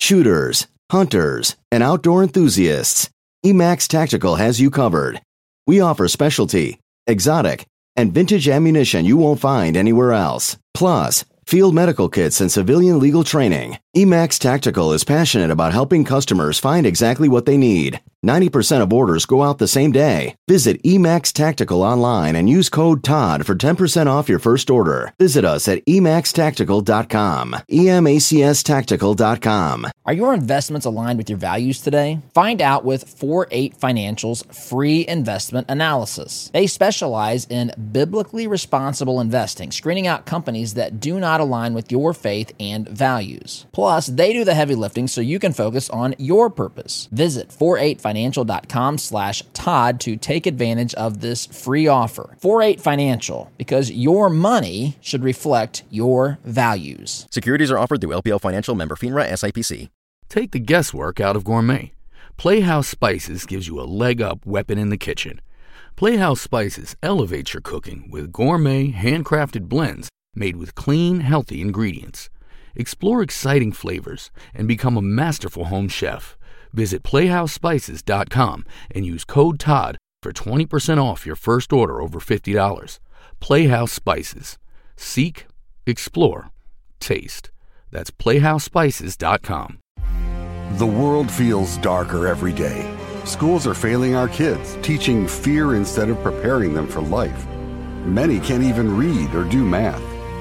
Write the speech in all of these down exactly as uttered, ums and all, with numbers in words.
shooters, hunters, and outdoor enthusiasts, E-Max Tactical has you covered. We offer specialty, exotic, and vintage ammunition you won't find anywhere else. Plus, field medical kits and civilian legal training. E-Max Tactical is passionate about helping customers find exactly what they need. ninety percent of orders go out the same day. Visit E-Max Tactical online and use code Todd for ten percent off your first order. Visit us at e max tactical dot com. E M A C S tactical dot com. Are your investments aligned with your values today? Find out with four eight Financial's free investment analysis. They specialize in biblically responsible investing, screening out companies that do not align with your faith and values. Plus, they do the heavy lifting so you can focus on your purpose. Visit four eight financial dot com slash Todd to take advantage of this free offer. four eight Financial, because your money should reflect your values. Securities are offered through L P L Financial, member FINRA, S I P C. Take the guesswork out of gourmet. Playhouse Spices gives you a leg-up weapon in the kitchen. Playhouse Spices elevates your cooking with gourmet, handcrafted blends made with clean, healthy ingredients. Explore exciting flavors and become a masterful home chef. Visit playhouse spices dot com and use code Todd for twenty percent off your first order over fifty dollars. Playhouse Spices. Seek, explore, taste. That's playhouse spices dot com. The world feels darker every day. Schools are failing our kids, teaching fear instead of preparing them for life. Many can't even read or do math.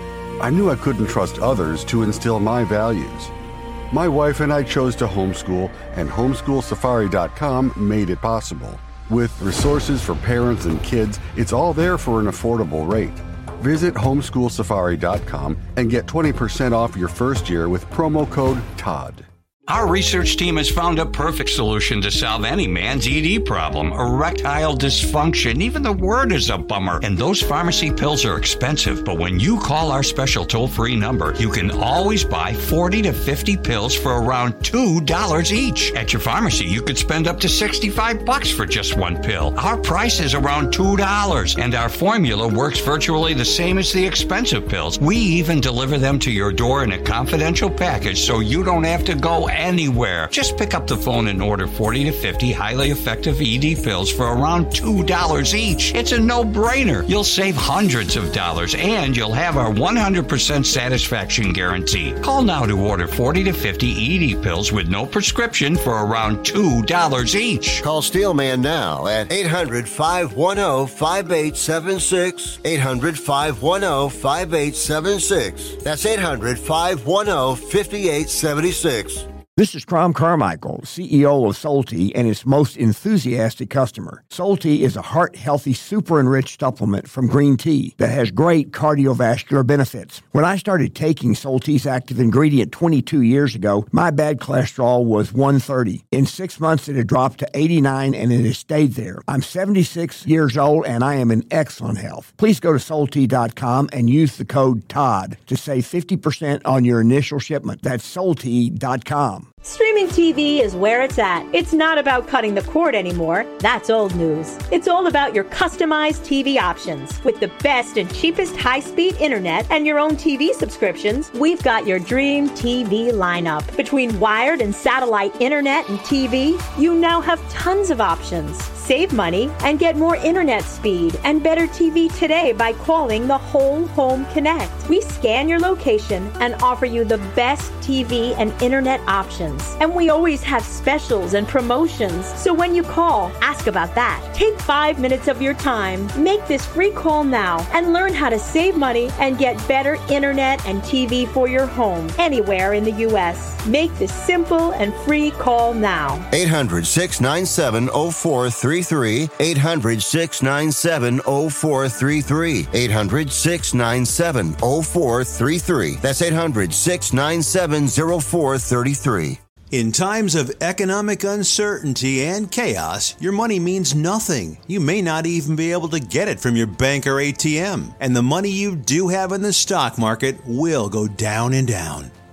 I knew I couldn't trust others to instill my values. My wife and I chose to homeschool, and homeschool safari dot com made it possible. With resources for parents and kids, it's all there for an affordable rate. Visit homeschool safari dot com and get twenty percent off your first year with promo code Todd. Our research team has found a perfect solution to solve any man's E D problem, erectile dysfunction. Even the word is a bummer. And those pharmacy pills are expensive, but when you call our special toll-free number, you can always buy forty to fifty pills for around two dollars each. At your pharmacy, you could spend up to sixty-five bucks for just one pill. Our price is around two dollars, and our formula works virtually the same as the expensive pills. We even deliver them to your door in a confidential package so you don't have to go anywhere. Just pick up the phone and order forty to fifty highly effective E D pills for around two dollars each. It's a no-brainer. You'll save hundreds of dollars, and you'll have our one hundred percent satisfaction guarantee. Call now to order forty to fifty E D pills with no prescription for around two dollars each. Call Steelman now at eight hundred, five one zero, five eight seven six. eight hundred, five one zero, five eight seven six. That's eight hundred, five one zero, five eight seven six. This is Crom Carmichael, C E O of Solti and its most enthusiastic customer. Solti is a heart-healthy, super-enriched supplement from green tea that has great cardiovascular benefits. When I started taking Solti's active ingredient twenty-two years ago, my bad cholesterol was one thirty. In six months, it had dropped to eighty-nine, and it has stayed there. I'm seventy-six years old, and I am in excellent health. Please go to Solti dot com and use the code Todd to save fifty percent on your initial shipment. That's Solti dot com. Streaming T V is where it's at. It's not about cutting the cord anymore. That's old news. It's all about your customized T V options. With the best and cheapest high-speed internet and your own T V subscriptions, we've got your dream T V lineup. Between wired and satellite internet and T V, you now have tons of options. Save money and get more internet speed and better T V today by calling the Whole Home Connect. We scan your location and offer you the best T V and internet options. And we always have specials and promotions. So when you call, ask about that. Take five minutes of your time, make this free call now, and learn how to save money and get better internet and T V for your home anywhere in the U S. Make this simple and free call now. eight hundred, six nine seven, zero four three three. eight hundred, six nine seven, zero four three three. eight hundred, six nine seven, zero four three three. That's eight hundred, six nine seven, zero four three three. In times of economic uncertainty and chaos, your money means nothing. You may not even be able to get it from your bank or A T M. And the money you do have in the stock market will go down and down.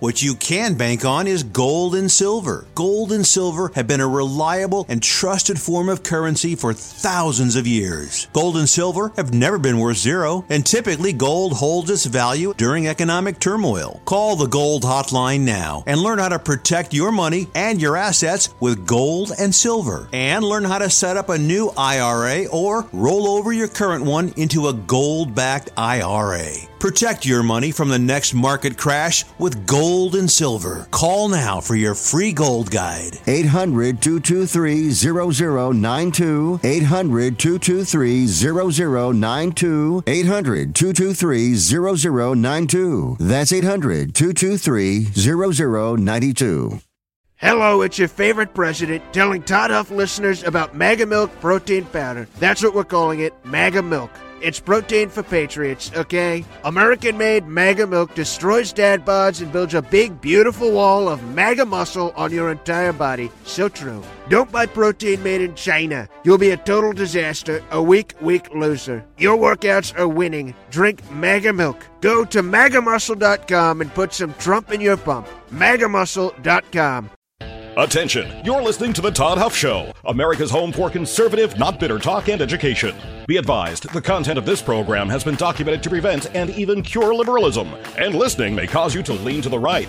What you can bank on is gold and silver. Gold and silver have been a reliable and trusted form of currency for thousands of years. Gold and silver have never been worth zero, and typically gold holds its value during economic turmoil. Call the Gold Hotline now and learn how to protect your money and your assets with gold and silver. And learn how to set up a new I R A or roll over your current one into a gold-backed I R A. Protect your money from the next market crash with gold and silver. Call now for your free gold guide. eight hundred, two two three, zero zero nine two. eight hundred, two two three, zero zero nine two. eight hundred, two two three, zero zero nine two. That's eight hundred, two two three, zero zero nine two. Hello, it's your favorite president telling Todd Huff listeners about Mega Milk Protein Powder. That's what we're calling it, Mega Milk. It's protein for patriots, okay? American-made Mega Milk destroys dad bods and builds a big, beautiful wall of mega muscle on your entire body. So true. Don't buy protein made in China. You'll be a total disaster, a weak, weak loser. Your workouts are winning. Drink Mega Milk. Go to mega muscle dot com and put some Trump in your pump. mega muscle dot com. Attention, you're listening to The Todd Huff Show, America's home for conservative, not bitter talk and education. Be advised, the content of this program has been documented to prevent and even cure liberalism, and listening may cause you to lean to the right.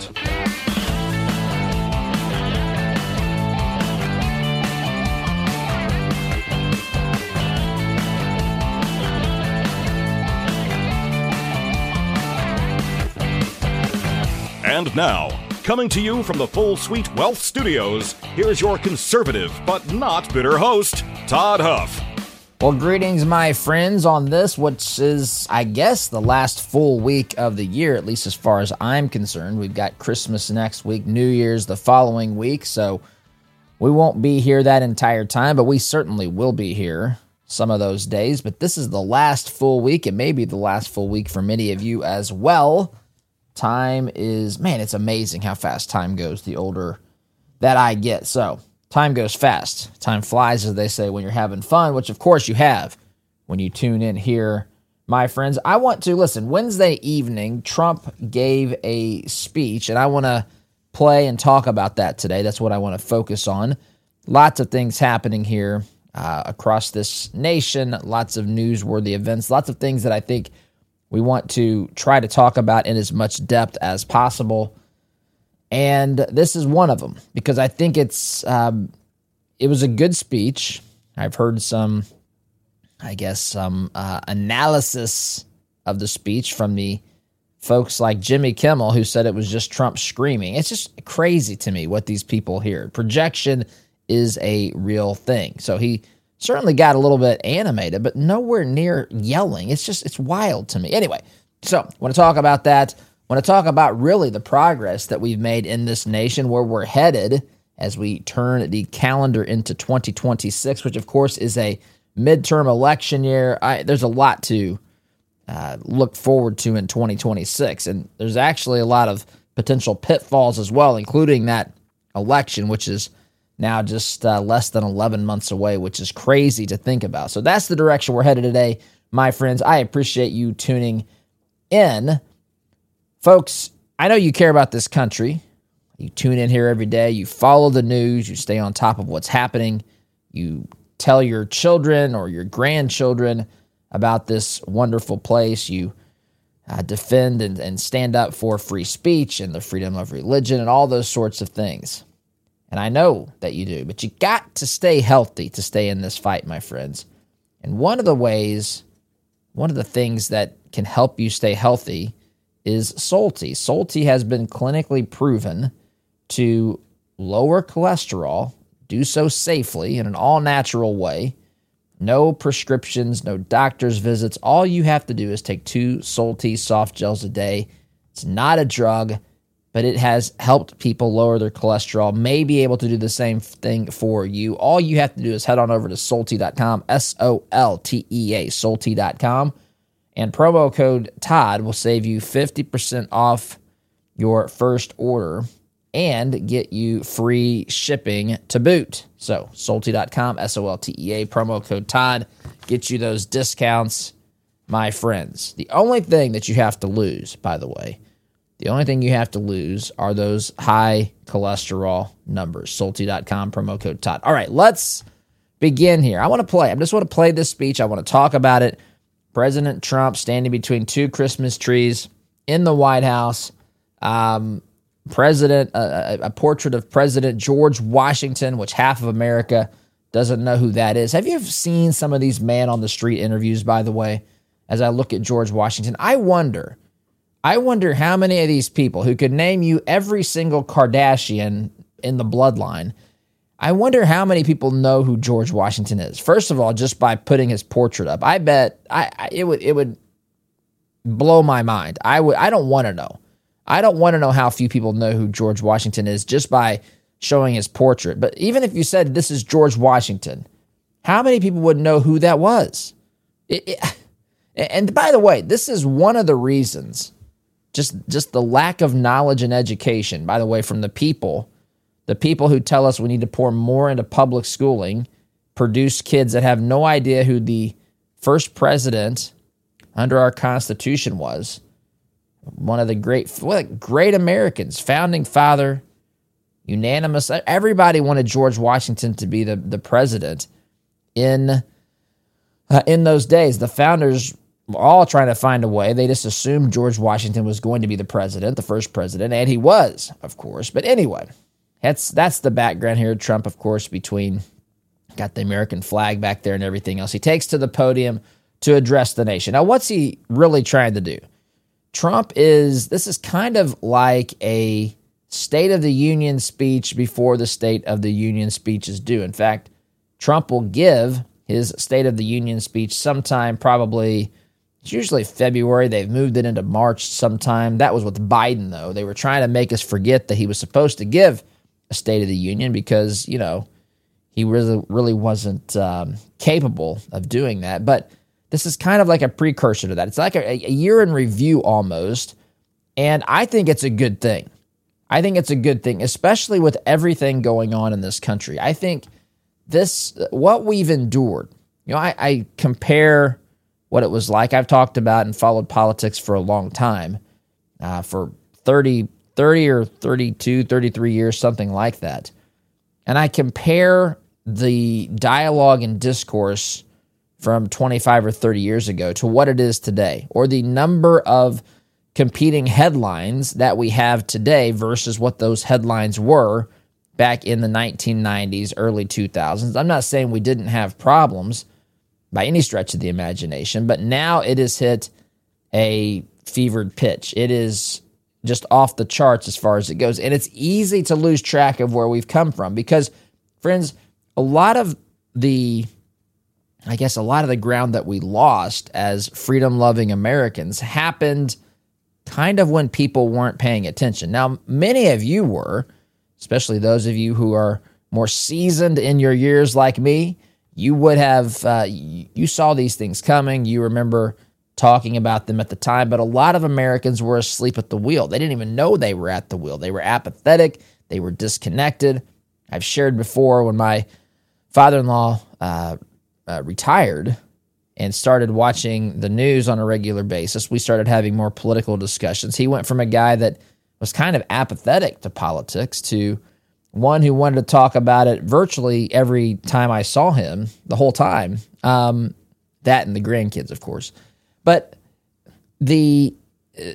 And now, coming to you from the Full Suite Wealth Studios, here's your conservative but not bitter host, Todd Huff. Well, greetings, my friends, on this, which is, I guess, the last full week of the year, at least as far as I'm concerned. We've got Christmas next week, New Year's the following week, so we won't be here that entire time, but we certainly will be here some of those days. But this is the last full week. It may be the last full week for many of you as well. Time is, man, it's amazing how fast time goes the older that I get. So, time goes fast. Time flies, as they say, when you're having fun, which of course you have when you tune in here, my friends. I want to, listen, Wednesday evening, Trump gave a speech, and I want to play and talk about that today. That's what I want to focus on. Lots of things happening here uh, across this nation, lots of newsworthy events, lots of things that I think we want to try to talk about in as much depth as possible. And this is one of them, because I think it's um, it was a good speech. I've heard some, I guess, some uh, analysis of the speech from the folks like Jimmy Kimmel, who said it was just Trump screaming. It's just crazy to me what these people hear. Projection is a real thing. So he certainly got a little bit animated, but nowhere near yelling. It's just, it's wild to me. Anyway, so I want to talk about that. I want to talk about really the progress that we've made in this nation, where we're headed as we turn the calendar into twenty twenty-six, which of course is a midterm election year. I, there's a lot to uh, look forward to in twenty twenty-six, and there's actually a lot of potential pitfalls as well, including that election, which is now just uh, less than eleven months away, which is crazy to think about. So that's the direction we're headed today, my friends. I appreciate you tuning in. Folks, I know you care about this country. You tune in here every day. You follow the news. You stay on top of what's happening. You tell your children or your grandchildren about this wonderful place. You uh, defend and, and stand up for free speech and the freedom of religion and all those sorts of things. And I know that you do, but you got to stay healthy to stay in this fight, my friends. And one of the ways, one of the things that can help you stay healthy is Solti. Solti has been clinically proven to lower cholesterol, do so safely in an all-natural way. No prescriptions, no doctor's visits. All you have to do is take two Solti soft gels a day. It's not a drug, but it has helped people lower their cholesterol, may be able to do the same thing for you. All you have to do is head on over to Solti dot com, S O L T E A, Solti dot com, and promo code Todd will save you fifty percent off your first order and get you free shipping to boot. So, Solti dot com, S O L T E A, promo code Todd, get you those discounts, my friends. The only thing that you have to lose, by the way, The only thing you have to lose are those high cholesterol numbers. Salty dot com, promo code Todd. All right, let's begin here. I want to play. I just want to play this speech. I want to talk about it. President Trump standing between two Christmas trees in the White House. Um, President, uh, a portrait of President George Washington, which half of America doesn't know who that is. Have you ever seen some of these man on the street interviews, by the way, as I look at George Washington? I wonder, I wonder how many of these people who could name you every single Kardashian in the bloodline, I wonder how many people know who George Washington is. First of all, just by putting his portrait up, I bet I, I it would it would blow my mind. I would I don't want to know. I don't want to know how few people know who George Washington is just by showing his portrait. But even if you said this is George Washington, how many people would know who that was? It, it, and by the way, this is one of the reasons, just, just the lack of knowledge and education, by the way, from the people, the people who tell us we need to pour more into public schooling, produce kids that have no idea who the first president under our Constitution was. One of the great, what, great Americans, founding father, unanimous. Everybody wanted George Washington to be the, the president in uh, in those days. The founders were all trying to find a way. They just assumed George Washington was going to be the president, the first president, and he was, of course. But anyway, that's that's the background here. Trump, of course, between got the American flag back there and everything else. He takes to the podium to address the nation. Now, what's he really trying to do? Trump is, this is kind of like a State of the Union speech before the State of the Union speech is due. In fact, Trump will give his State of the Union speech sometime, probably, it's usually February. They've moved it into March sometime. That was with Biden, though. They were trying to make us forget that he was supposed to give a State of the Union because, you know, he really, really wasn't um, capable of doing that. But this is kind of like a precursor to that. It's like a, a year in review almost, and I think it's a good thing. I think it's a good thing, especially with everything going on in this country. I think this, what we've endured, you know, I, I compare what it was like. I've talked about and followed politics for a long time, uh, for thirty, thirty or thirty-two, thirty-three years, something like that. And I compare the dialogue and discourse from twenty-five or thirty years ago to what it is today, or the number of competing headlines that we have today versus what those headlines were back in the nineteen nineties, early two thousands. I'm not saying we didn't have problems by any stretch of the imagination, but now it has hit a fevered pitch. It is just off the charts as far as it goes, and it's easy to lose track of where we've come from because, friends, a lot of the I guess a lot of the ground that we lost as freedom-loving Americans happened kind of when people weren't paying attention. Now, many of you were, especially those of you who are more seasoned in your years like me. You would have, uh, you saw these things coming. You remember talking about them at the time, but a lot of Americans were asleep at the wheel. They didn't even know they were at the wheel. They were apathetic. They were disconnected. I've shared before when my father-in-law uh, Uh, retired and started watching the news on a regular basis, we started having more political discussions. He went from a guy that was kind of apathetic to politics to one who wanted to talk about it virtually every time I saw him, the whole time. Um, that and the grandkids, of course. But the uh,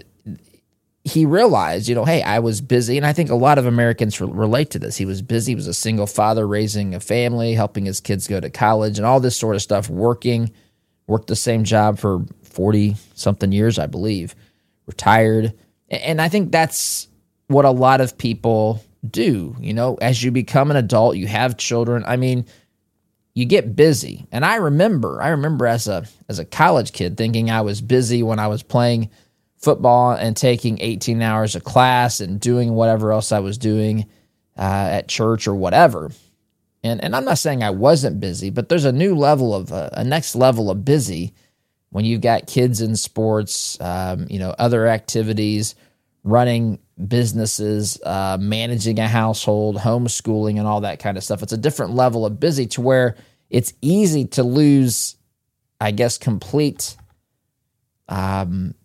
he realized, you know, hey, I was busy, and I think a lot of Americans re- relate to this. He was busy. He was a single father raising a family, helping his kids go to college, and all this sort of stuff, working, worked the same job for forty-something years, I believe, retired. And I think that's what a lot of people do. You know, as you become an adult, you have children. I mean, you get busy. And I remember, I remember as a as a college kid thinking I was busy when I was playing football and taking eighteen hours of class and doing whatever else I was doing uh, at church or whatever. And and I'm not saying I wasn't busy, but there's a new level of, uh, a next level of busy when you've got kids in sports, um, you know, other activities, running businesses, uh, managing a household, homeschooling, and all that kind of stuff. It's a different level of busy to where it's easy to lose, I guess, complete um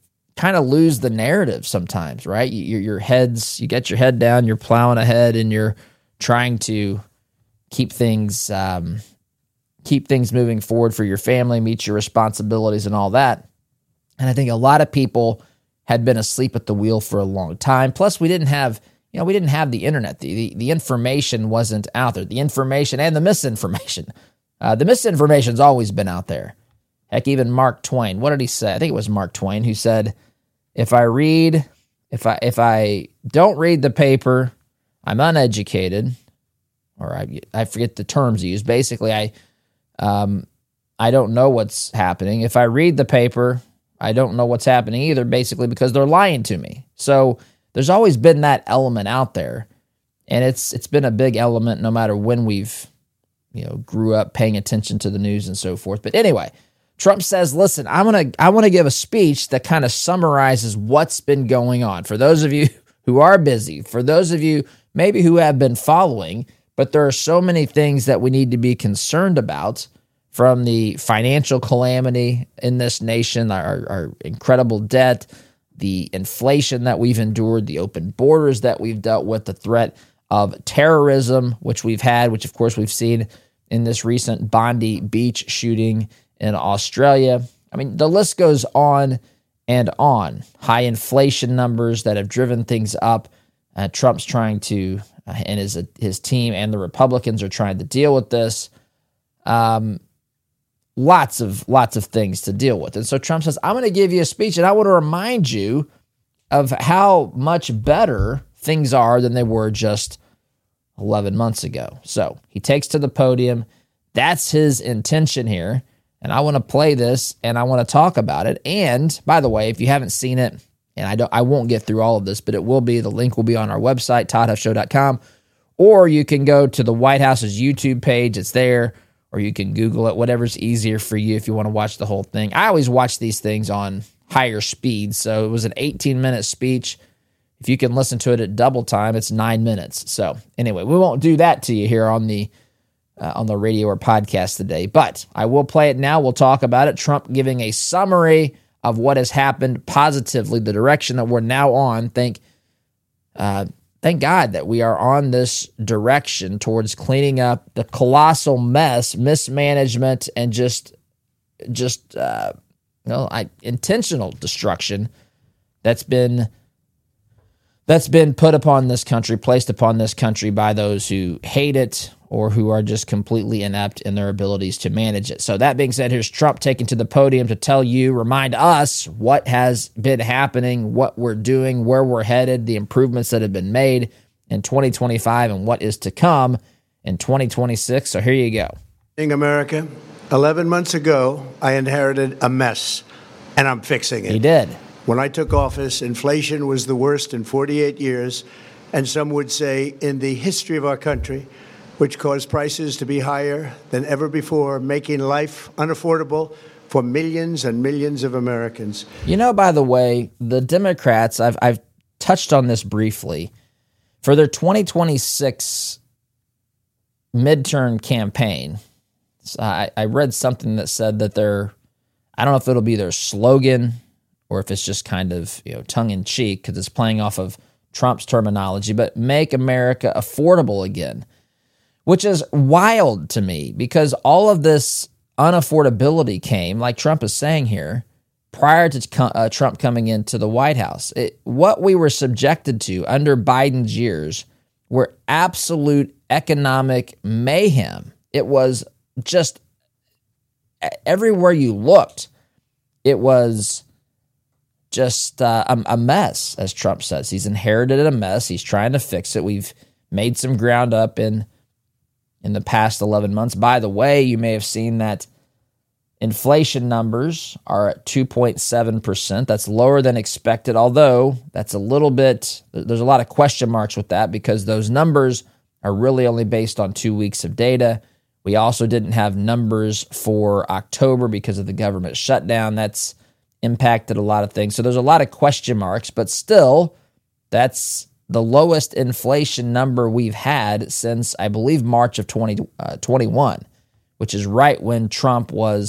kind of lose the narrative sometimes, right? You, your, your heads, you get your head down, you're plowing ahead, and you're trying to keep things, um, keep things moving forward for your family, meet your responsibilities and all that. And I think a lot of people had been asleep at the wheel for a long time. Plus, we didn't have, you know, we didn't have the internet. The, the, the information wasn't out there. The information and the misinformation. Uh, the misinformation's always been out there. Heck, even Mark Twain. What did he say? I think it was Mark Twain who said, "If I read, if I if I don't read the paper, I'm uneducated." Or I I forget the terms he used. Basically, I um I don't know what's happening. If I read the paper, I don't know what's happening either, basically because they're lying to me. So there's always been that element out there, and it's it's been a big element no matter when we've, you know, grew up paying attention to the news and so forth. But anyway, Trump says, listen, I'm gonna I want to give a speech that kind of summarizes what's been going on. For those of you who are busy, for those of you maybe who have been following, but there are so many things that we need to be concerned about, from the financial calamity in this nation, our, our incredible debt, the inflation that we've endured, the open borders that we've dealt with, the threat of terrorism, which we've had, which of course we've seen in this recent Bondi Beach shooting in Australia. I mean, the list goes on and on. High inflation numbers that have driven things up. Uh, Trump's trying to, uh, and his his team and the Republicans are trying to deal with this. Um, lots of lots of things to deal with, and so Trump says, "I'm going to give you a speech, and I want to remind you of how much better things are than they were just eleven months ago." So he takes to the podium. That's his intention here. And I want to play this and I want to talk about it. And by the way, if you haven't seen it, and I don't, I won't get through all of this, but it will be, the link will be on our website, todd huff show dot com, or you can go to the White House's YouTube page. It's there, or you can Google it, whatever's easier for you if you want to watch the whole thing. I always watch these things on higher speed. So it was an eighteen minute speech. If you can listen to it at double time, it's nine minutes. So anyway, we won't do that to you here on the uh, on the radio or podcast today, but I will play it now. We'll talk about it. Trump giving a summary of what has happened positively, the direction that we're now on. Thank, uh, thank God that we are on this direction towards cleaning up the colossal mess, mismanagement, and just, just uh, you know, I, intentional destruction that's been that's been put upon this country, placed upon this country by those who hate it or who are just completely inept in their abilities to manage it. So that being said, here's Trump taken to the podium to tell you, remind us what has been happening, what we're doing, where we're headed, the improvements that have been made in twenty twenty-five, and what is to come in twenty twenty-six. So here you go. In America, eleven months ago, I inherited a mess, and I'm fixing it. He did. When I took office, inflation was the worst in forty-eight years, and some would say in the history of our country, which caused prices to be higher than ever before, making life unaffordable for millions and millions of Americans. You know, by the way, the Democrats, I've I've touched on this briefly, for their twenty twenty-six midterm campaign, I, I read something that said that they're, I don't know if it'll be their slogan or if it's just kind of, you know, tongue-in-cheek because it's playing off of Trump's terminology, but make America affordable again, which is wild to me because all of this unaffordability came, like Trump is saying here, prior to uh, Trump coming into the White House. It, what we were subjected to under Biden's years were absolute economic mayhem. It was just everywhere you looked, it was just uh, a, a mess, as Trump says. He's inherited a mess. He's trying to fix it. We've made some ground up in in the past eleven months. By the way, you may have seen that inflation numbers are at two point seven percent. That's lower than expected, although that's a little bit, there's a lot of question marks with that because those numbers are really only based on two weeks of data. We also didn't have numbers for October because of the government shutdown. That's impacted a lot of things. So there's a lot of question marks, but still, that's the lowest inflation number we've had since, I believe, March of twenty twenty-one, which is right when Trump was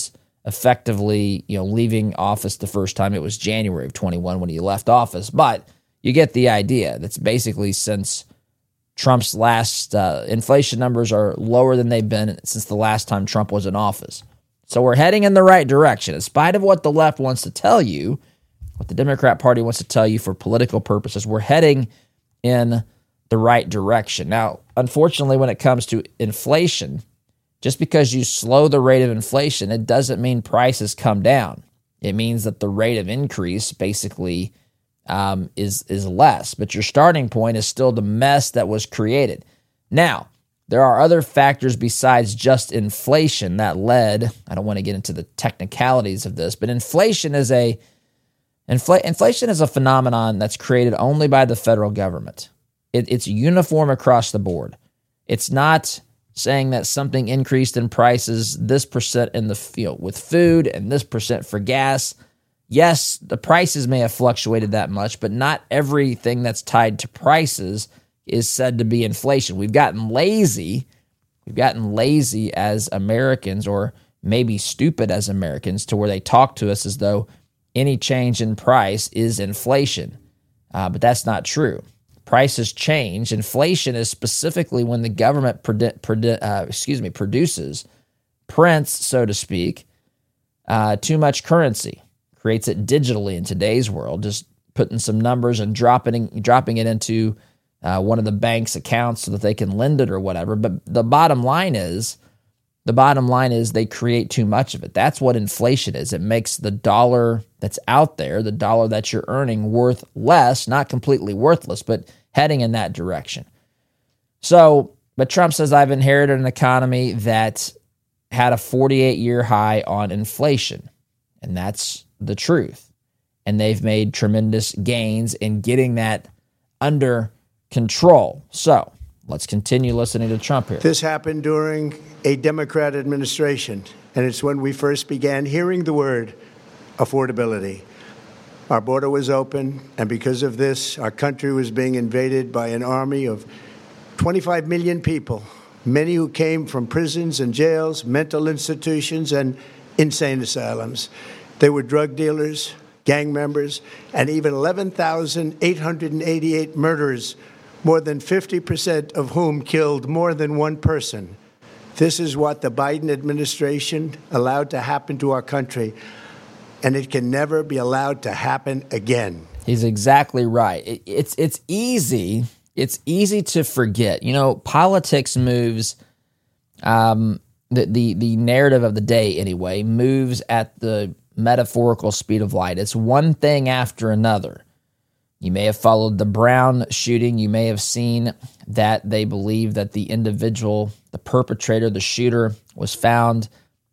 effectively, you know, leaving office the first time. It was January of twenty-one when he left office. But you get the idea. That's basically since Trump's last uh, inflation numbers are lower than they've been since the last time Trump was in office. So we're heading in the right direction. In spite of what the left wants to tell you, what the Democrat Party wants to tell you for political purposes, we're heading in the right direction. Now, unfortunately, when it comes to inflation, just because you slow the rate of inflation, it doesn't mean prices come down. It means that the rate of increase basically um, is, is less, but your starting point is still the mess that was created. Now, there are other factors besides just inflation that led, I don't want to get into the technicalities of this, but inflation is a infl- inflation is a phenomenon that's created only by the federal government. It, it's uniform across the board. It's not saying that something increased in prices this percent in the field with food and this percent for gas. Yes, the prices may have fluctuated that much, but not everything that's tied to prices is said to be inflation. We've gotten lazy. We've gotten lazy as Americans, or maybe stupid as Americans, to where they talk to us as though any change in price is inflation. Uh, but that's not true. Prices change. Inflation is specifically when the government produ- produ- uh, excuse me, produces, prints, so to speak, uh, too much currency, creates it digitally in today's world, just putting some numbers and dropping, dropping it into uh, one of the bank's accounts so that they can lend it or whatever. But the bottom line is, the bottom line is they create too much of it. That's what inflation is. It makes the dollar that's out there, the dollar that you're earning, worth less, not completely worthless, but heading in that direction. So, but Trump says, I've inherited an economy that had a forty-eight year high on inflation. And that's the truth. And they've made tremendous gains in getting that under control. So, let's continue listening to Trump here. This happened during a Democrat administration, and it's when we first began hearing the word affordability. Our border was open, and because of this, our country was being invaded by an army of twenty-five million people, many who came from prisons and jails, mental institutions, and insane asylums. They were drug dealers, gang members, and even eleven thousand eight hundred eighty-eight murderers, more than fifty percent of whom killed more than one person. This is what the Biden administration allowed to happen to our country, and it can never be allowed to happen again. He's exactly right. It, it's it's easy. It's easy to forget. You know, politics moves. Um, the the the narrative of the day, anyway, moves at the metaphorical speed of light. It's one thing after another. You may have followed the Brown shooting. You may have seen that they believe that the individual, the perpetrator, the shooter, was found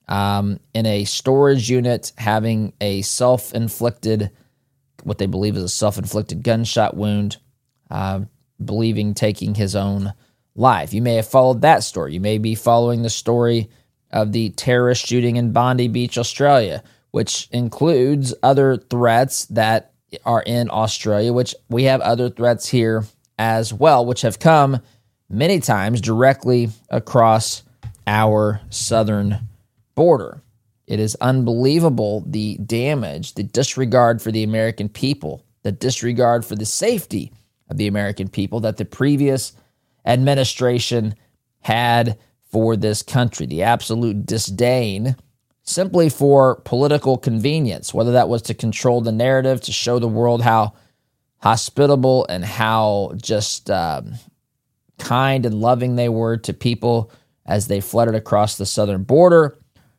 um, in a storage unit having a self-inflicted, what they believe is a self-inflicted gunshot wound, uh, believing taking his own life. You may have followed that story. You may be following the story of the terrorist shooting in Bondi Beach, Australia, which includes other threats that are in Australia, which we have other threats here as well, which have come many times directly across our southern border. It is unbelievable the damage, the disregard for the American people, the disregard for the safety of the American people that the previous administration had for this country, the absolute disdain simply for political convenience, whether that was to control the narrative, to show the world how hospitable and how just um, kind and loving they were to people as they flooded across the southern border,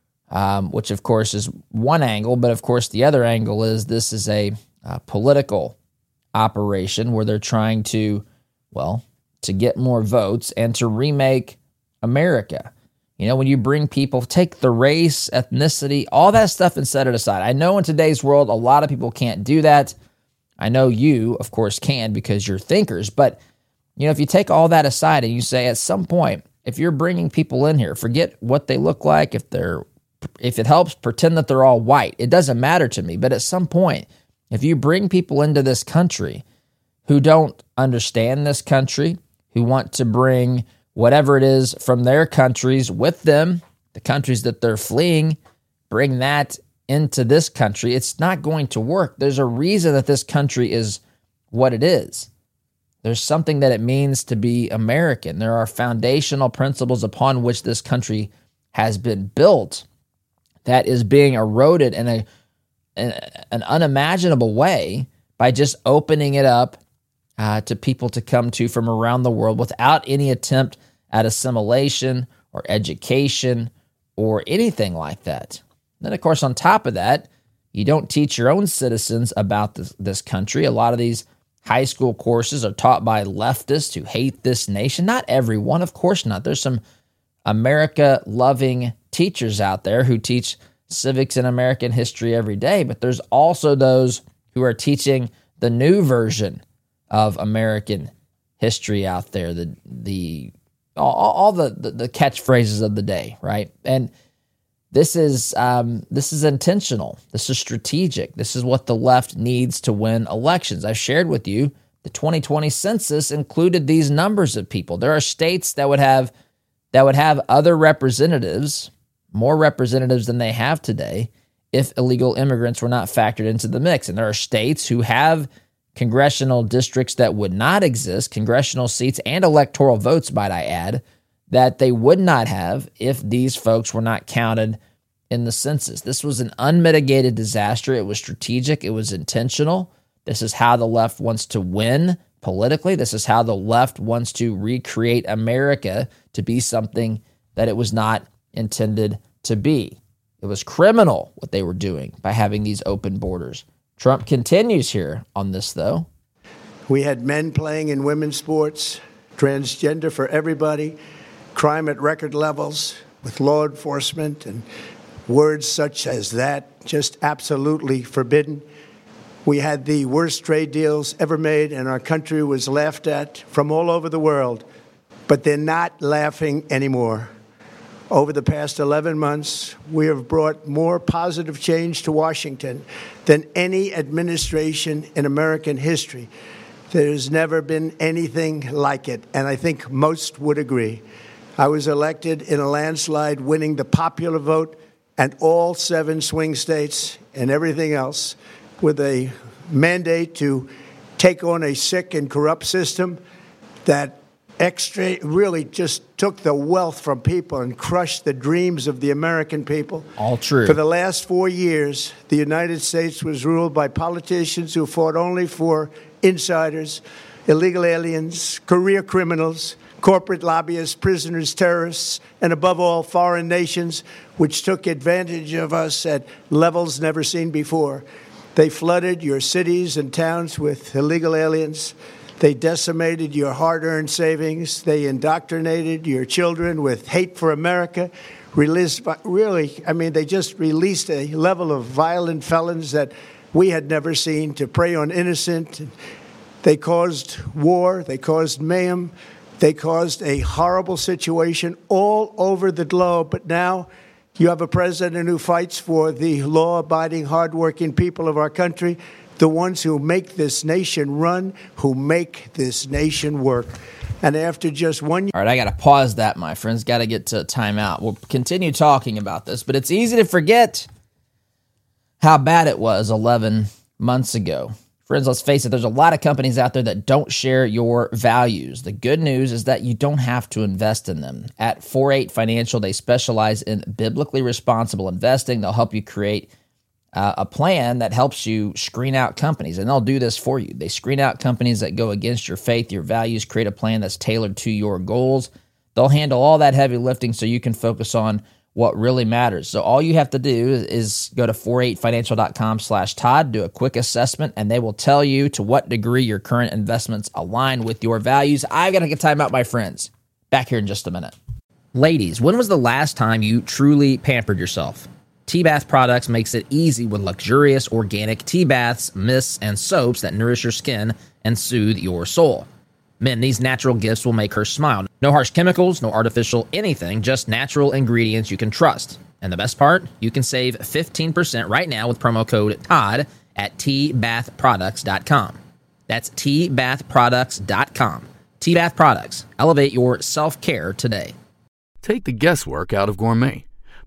um, which of course is one angle, but of course the other angle is this is a, a political operation where they're trying to, well, to get more votes and to remake America. You know, when you bring people, take the race, ethnicity, all that stuff and set it aside. I know in today's world, a lot of people can't do that. I know you, of course, can because you're thinkers. But, you know, if you take all that aside and you say at some point, if you're bringing people in here, forget what they look like. If they're, if it helps, pretend that they're all white. It doesn't matter to me. But at some point, if you bring people into this country who don't understand this country, who want to bring whatever it is from their countries with them, the countries that they're fleeing, bring that into this country, it's not going to work. There's a reason that this country is what it is. There's something that it means to be American. There are foundational principles upon which this country has been built that is being eroded in a in an unimaginable way by just opening it up uh, to people to come to from around the world without any attempt at assimilation or education or anything like that. Then, of course, on top of that, you don't teach your own citizens about this, this country. A lot of these high school courses are taught by leftists who hate this nation. Not everyone, of course not. There's some America-loving teachers out there who teach civics and American history every day, but there's also those who are teaching the new version of American history out there, the the all, all the, the the catchphrases of the day, right? And this is um, this is intentional. This is strategic. This is what the left needs to win elections. I've shared with you the twenty twenty census included these numbers of people. There are states that would have that would have other representatives, more representatives than they have today, if illegal immigrants were not factored into the mix. And there are states who have congressional districts that would not exist, congressional seats and electoral votes, might I add, that they would not have if these folks were not counted in the census. This was an unmitigated disaster. It was strategic. It was intentional. This is how the left wants to win politically. This is how the left wants to recreate America to be something that it was not intended to be. It was criminal what they were doing by having these open borders. Trump continues here on this, though. We had men playing in women's sports, transgender for everybody, crime at record levels with law enforcement, and words such as that just absolutely forbidden. We had the worst trade deals ever made, and our country was laughed at from all over the world. But they're not laughing anymore. Over the past eleven months, we have brought more positive change to Washington than any administration in American history. There's never been anything like it, and I think most would agree. I was elected in a landslide, winning the popular vote and all seven swing states and everything else, with a mandate to take on a sick and corrupt system that extra really just took the wealth from people and crushed the dreams of the American people. All true. For the last four years, the United States was ruled by politicians who fought only for insiders, illegal aliens, career criminals, corporate lobbyists, prisoners, terrorists, and above all, foreign nations, which took advantage of us at levels never seen before. They flooded your cities and towns with illegal aliens. They decimated your hard-earned savings. They indoctrinated your children with hate for America. Released, really, I mean, they just released a level of violent felons that we had never seen to prey on innocent. They caused war. They caused mayhem. They caused a horrible situation all over the globe. But now you have a president who fights for the law-abiding, hardworking people of our country, the ones who make this nation run, who make this nation work. And after just one year... All right, I got to pause that, my friends. Got to get to timeout. We'll continue talking about this, but it's easy to forget how bad it was eleven months ago. Friends, let's face it, there's a lot of companies out there that don't share your values. The good news is that you don't have to invest in them. At four eight Financial, they specialize in biblically responsible investing. They'll help you create Uh, a plan that helps you screen out companies, and they'll do this for you. They screen out companies that go against your faith, your values, create a plan that's tailored to your goals. They'll handle all that heavy lifting so you can focus on what really matters. So all you have to do is go to four eight financial dot com slash Todd, do a quick assessment, and they will tell you to what degree your current investments align with your values. I got to get time out, my friends. Back here in just a minute. Ladies, when was the last time you truly pampered yourself? T-Bath Products makes it easy with luxurious organic tea baths, mists, and soaps that nourish your skin and soothe your soul. Men, these natural gifts will make her smile. No harsh chemicals, no artificial anything, just natural ingredients you can trust. And the best part? You can save fifteen percent right now with promo code Todd at T bath products dot com. That's T bath products dot com. T-Bath Products. Elevate your self-care today. Take the guesswork out of gourmet.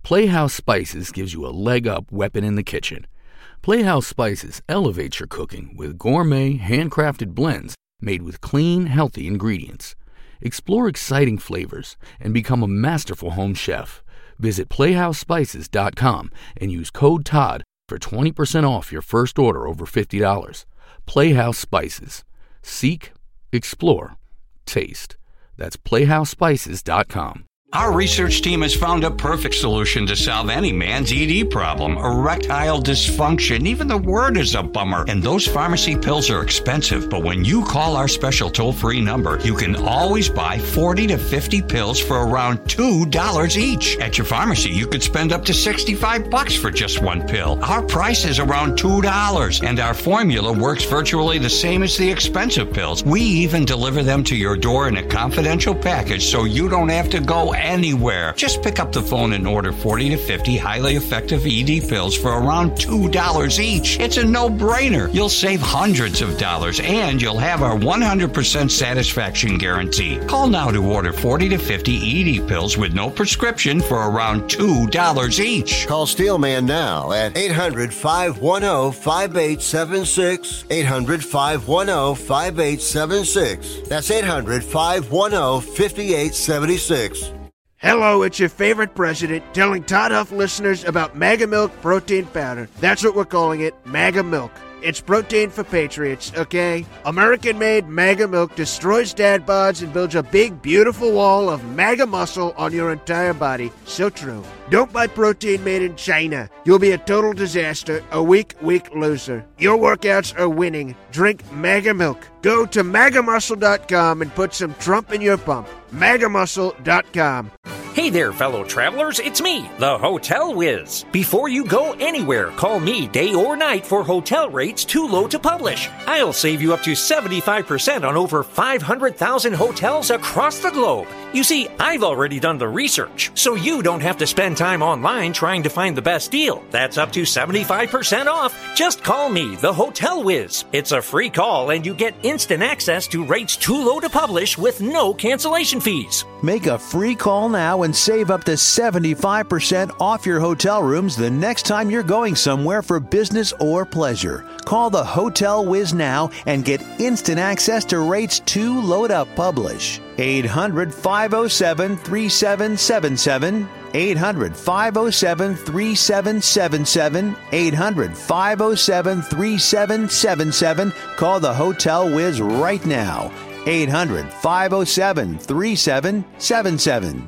Playhouse Spices gives you a leg up weapon in the kitchen. Playhouse Spices elevates your cooking with gourmet, handcrafted blends made with clean, healthy ingredients. Explore exciting flavors and become a masterful home chef. Visit playhouse spices dot com and use code Todd for twenty percent off your first order over fifty dollars. Playhouse Spices. Seek, explore, taste. That's playhouse spices dot com. Our research team has found a perfect solution to solve any man's E D problem, erectile dysfunction. Even the word is a bummer. And those pharmacy pills are expensive, but when you call our special toll-free number, you can always buy forty to fifty pills for around two dollars each. At your pharmacy, you could spend up to sixty-five bucks for just one pill. Our price is around two dollars, and our formula works virtually the same as the expensive pills. We even deliver them to your door in a confidential package so you don't have to go anywhere. Just pick up the phone and order forty to fifty highly effective E D pills for around two dollars each. It's a no-brainer. You'll save hundreds of dollars and you'll have our one hundred percent satisfaction guarantee. Call now to order forty to fifty E D pills with no prescription for around two dollars each. Call Steelman now at eight hundred, five one zero, five eight seven six. eight hundred, five one zero, five eight seven six. That's eight hundred, five one zero, five eight seven six. Hello, it's your favorite president telling Todd Huff listeners about Mega Milk Protein Powder. That's what we're calling it, Mega Milk. It's protein for patriots, okay? American-made Mega Milk destroys dad bods and builds a big, beautiful wall of MAGA muscle on your entire body. So true. Don't buy protein made in China. You'll be a total disaster, a weak, weak loser. Your workouts are winning. Drink Mega Milk. Go to maga muscle dot com and put some Trump in your pump. maga muscle dot com. Hey there, fellow travelers, it's me, the Hotel Whiz. Before you go anywhere, call me day or night for hotel rates too low to publish. I'll save you up to seventy-five percent on over five hundred thousand hotels across the globe. You see, I've already done the research, so you don't have to spend time online trying to find the best deal. That's up to seventy-five percent off. Just call me, the Hotel Whiz. It's a free call and you get instant access to rates too low to publish with no cancellation fees. Make a free call now and save up to seventy-five percent off your hotel rooms the next time you're going somewhere for business or pleasure. Call the Hotel Whiz now and get instant access to rates too low to publish. eight hundred, five oh seven, three seven seven seven. eight hundred, five oh seven, three seven seven seven. eight hundred, five oh seven, three seven seven seven. Call the Hotel Whiz right now. eight hundred, five oh seven, three seven seven seven.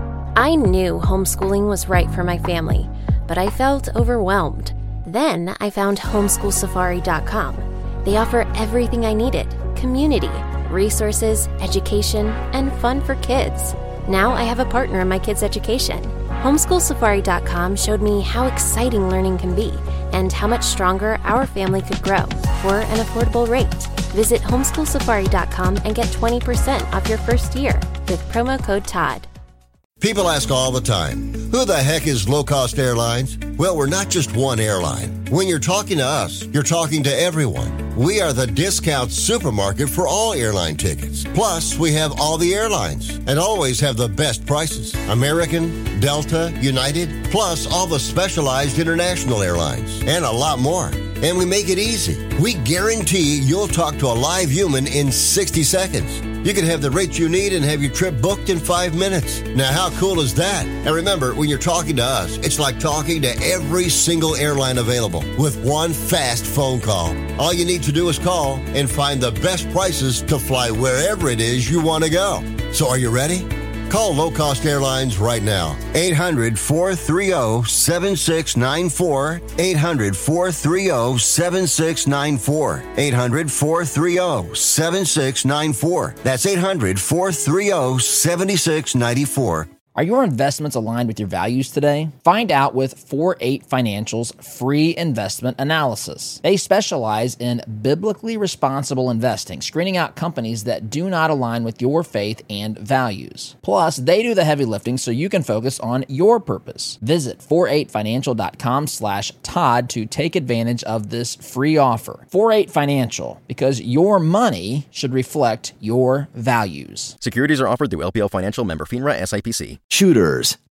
I knew homeschooling was right for my family, but I felt overwhelmed. Then I found homeschool safari dot com. They offer everything I needed: community, resources, education, and fun for kids. Now I have a partner in my kids' education. homeschool safari dot com showed me how exciting learning can be and how much stronger our family could grow for an affordable rate. Visit homeschool safari dot com and get twenty percent off your first year with promo code Todd. People ask all the time, who the heck is Low Cost Airlines? Well, we're not just one airline. When you're talking to us, you're talking to everyone. We are the discount supermarket for all airline tickets. Plus, we have all the airlines and always have the best prices. American, Delta, United, plus all the specialized international airlines and a lot more. And we make it easy. We guarantee you'll talk to a live human in sixty seconds. You can have the rates you need and have your trip booked in five minutes. Now, how cool is that? And remember, when you're talking to us, it's like talking to every single airline available with one fast phone call. All you need to do is call and find the best prices to fly wherever it is you want to go. So are you ready? Call Low Cost Airlines right now. eight hundred, four three zero, seven six nine four. eight hundred, four three zero, seven six nine four. eight hundred, four three zero, seven six nine four. That's eight hundred, four three zero, seven six nine four. Are your investments aligned with your values today? Find out with four eight Financial's free investment analysis. They specialize in biblically responsible investing, screening out companies that do not align with your faith and values. Plus, they do the heavy lifting so you can focus on your purpose. Visit four eight financial dot com slash Todd to take advantage of this free offer. four eight Financial, because your money should reflect your values. Securities are offered through L P L Financial, member FINRA, S I P C. Shooters,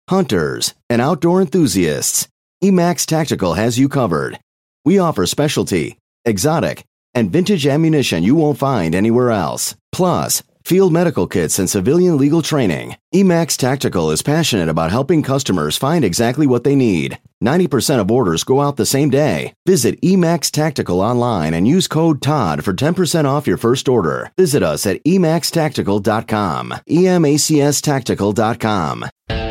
hunters, and outdoor enthusiasts, Emax Tactical has you covered. We offer specialty, exotic, and vintage ammunition you won't find anywhere else. Plus, field medical kits and civilian legal training. Emax Tactical is passionate about helping customers find exactly what they need. ninety percent of orders go out the same day. Visit Emax Tactical online and use code Todd for ten percent off your first order. Visit us at emax tactical dot com. E M A C S tactical dot com.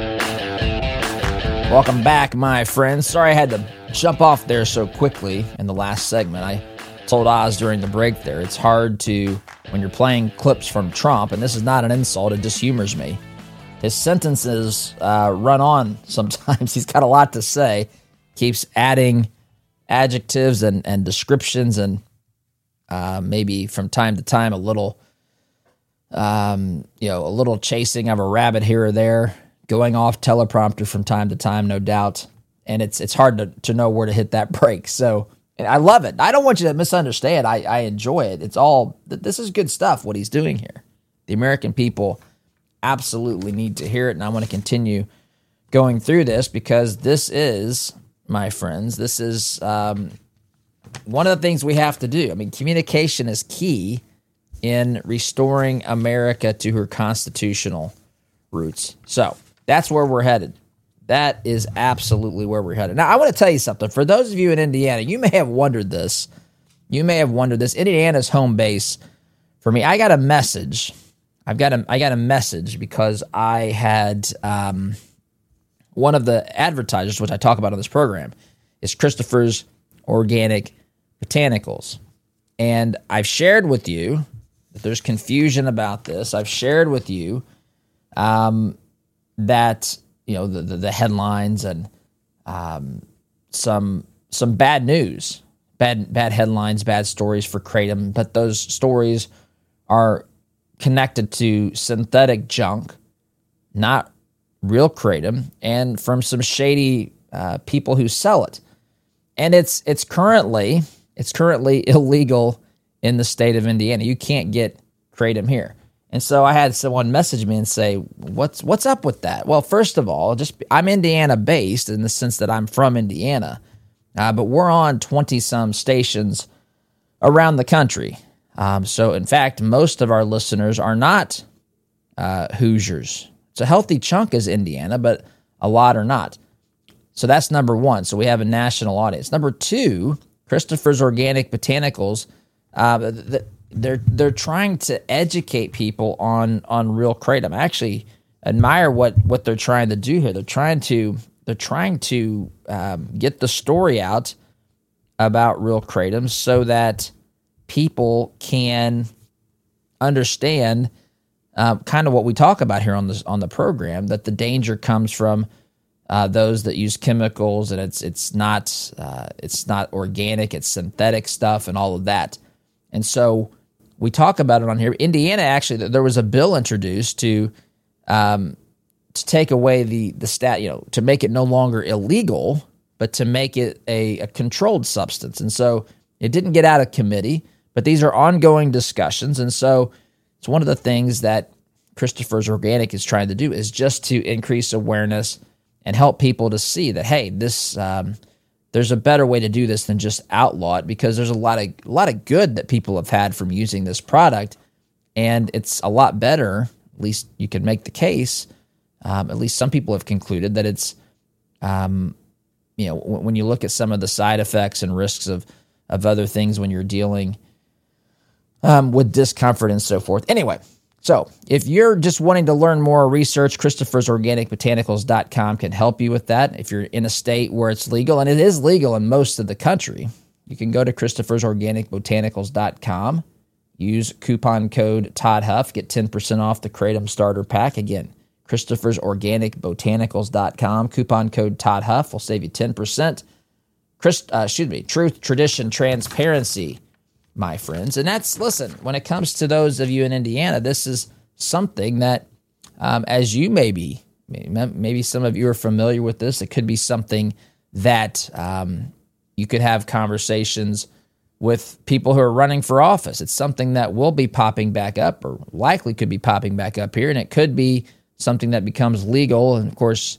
Welcome back, my friends. Sorry I had to jump off there so quickly in the last segment. I told Oz during the break there, it's hard to, when you're playing clips from Trump, and this is not an insult, it just humors me. His sentences uh, run on sometimes. He's got a lot to say. Keeps adding adjectives and, and descriptions and uh, maybe from time to time a little, um, you know, a little chasing of a rabbit here or there, going off teleprompter from time to time, no doubt. And it's it's hard to, to know where to hit that break. So and I love it. I don't want you to misunderstand. I, I enjoy it. It's all, this is good stuff, what he's doing here. The American people absolutely need to hear it, and I want to continue going through this because this is, my friends, this is um, one of the things we have to do. I mean, communication is key in restoring America to her constitutional roots. So that's where we're headed. That is absolutely where we're headed. Now, I want to tell you something. For those of you in Indiana, you may have wondered this. You may have wondered this. Indiana's home base for me. I got a message. I've got a, I got a message because I had um, one of the advertisers, which I talk about on this program, is Christopher's Organic Botanicals. And I've shared with you that there's confusion about this. I've shared with you um, that... you know, the, the, the headlines and um, some some bad news, bad bad headlines, bad stories for Kratom, but those stories are connected to synthetic junk, not real Kratom, and from some shady uh, people who sell it. And it's it's currently it's currently illegal in the state of Indiana. You can't get Kratom here. And so I had someone message me and say, what's what's up with that? Well, first of all, just I'm Indiana-based in the sense that I'm from Indiana, uh, but we're on twenty-some stations around the country. Um, so, in fact, most of our listeners are not uh, Hoosiers. It's a healthy chunk is Indiana, but a lot are not. So that's number one. So we have a national audience. Number two, Christopher's Organic Botanicals, uh, the, They're they're trying to educate people on on real Kratom. I actually admire what, what they're trying to do here. They're trying to they're trying to um, get the story out about real Kratom so that people can understand uh, kind of what we talk about here on this on the program. That the danger comes from uh, those that use chemicals, and it's it's not uh, it's not organic. It's synthetic stuff and all of that. And so we talk about it on here. Indiana, actually, there was a bill introduced to um, to take away the the stat, you know, to make it no longer illegal, but to make it a, a controlled substance. And so it didn't get out of committee, but these are ongoing discussions. And so it's one of the things that Christopher's Organic is trying to do is just to increase awareness and help people to see that, hey, this um, there's a better way to do this than just outlaw it, because there's a lot of a lot of good that people have had from using this product, and it's a lot better. At least you can make the case. Um, at least some people have concluded that it's, um, you know, w- when you look at some of the side effects and risks of of other things when you're dealing um, with discomfort and so forth. Anyway. So if you're just wanting to learn more research, Christopher's Organic Botanicals dot com can help you with that. If you're in a state where it's legal, and it is legal in most of the country, you can go to Christopher's Organic Botanicals dot com, use coupon code Todd Huff, get ten percent off the Kratom Starter Pack. Again, Christopher's Organic Botanicals dot com, coupon code Todd Huff will save you ten percent. Christ, uh, excuse me, Truth, Tradition, Transparency, my friends. And that's, listen, when it comes to those of you in Indiana, this is something that, um, as you may be, maybe some of you are familiar with this, it could be something that um, you could have conversations with people who are running for office. It's something that will be popping back up, or likely could be popping back up here, and it could be something that becomes legal. And, of course,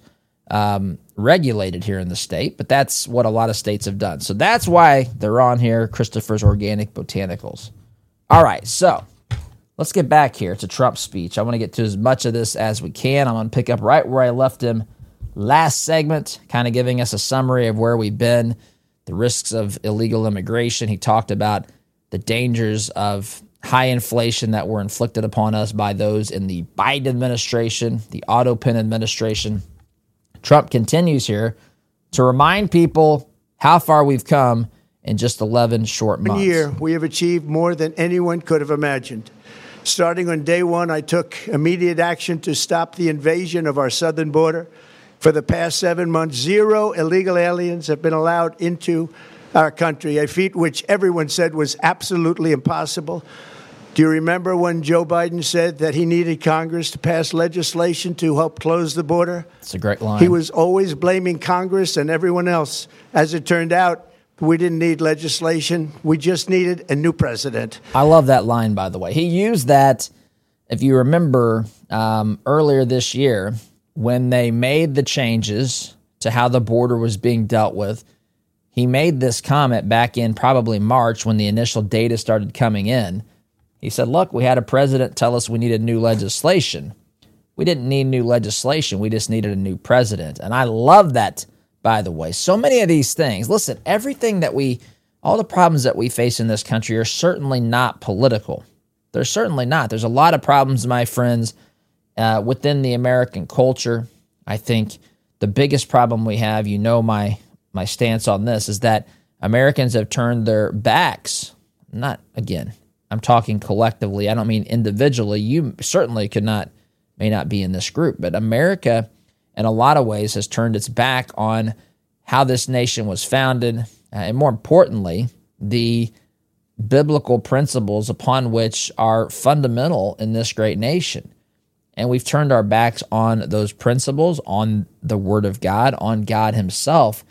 um, regulated here in the state, but that's what a lot of states have done. So that's why they're on here, Christopher's Organic Botanicals. All right, so let's get back here to Trump's speech. I want to get to as much of this as we can. I'm going to pick up right where I left him last segment, kind of giving us a summary of where we've been, the risks of illegal immigration. He talked about the dangers of high inflation that were inflicted upon us by those in the Biden administration, the Otto Penn administration. Trump continues here to remind people how far we've come in just eleven short months. One year, we have achieved more than anyone could have imagined. Starting on day one, I took immediate action to stop the invasion of our southern border. For the past seven months, zero illegal aliens have been allowed into our country, a feat which everyone said was absolutely impossible. Do you remember when Joe Biden said that he needed Congress to pass legislation to help close the border? It's a great line. He was always blaming Congress and everyone else. As it turned out, we didn't need legislation. We just needed a new president. I love that line, by the way. He used that, if you remember, um, earlier this year when they made the changes to how the border was being dealt with. He made this comment back in probably March when the initial data started coming in. He said, look, we had a president tell us we needed new legislation. We didn't need new legislation. We just needed a new president. And I love that, by the way. So many of these things, listen, everything that we, all the problems that we face in this country are certainly not political. They're certainly not. There's a lot of problems, my friends, uh, within the American culture. I think the biggest problem we have, you know my my stance on this, is that Americans have turned their backs, not, again, I'm talking collectively. I don't mean individually. You certainly could not, may not be in this group, but America, in a lot of ways, has turned its back on how this nation was founded, uh, and more importantly, the biblical principles upon which are fundamental in this great nation. And we've turned our backs on those principles, on the Word of God, on God Himself.